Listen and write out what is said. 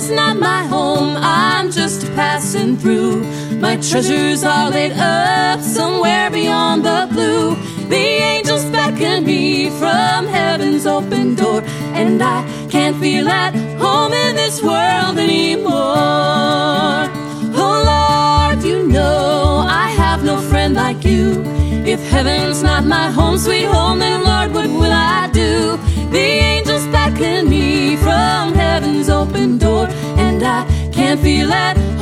is not my home, I'm just passing through. My treasures are laid up somewhere beyond the blue. The angels beckon me from heaven's open door, and I can't feel at home in this world anymore. Oh Lord, you know I have no friend like you. If heaven's not my home, sweet home, then Lord, what will I do? The angels beckon me from heaven's open door, and I can't feel at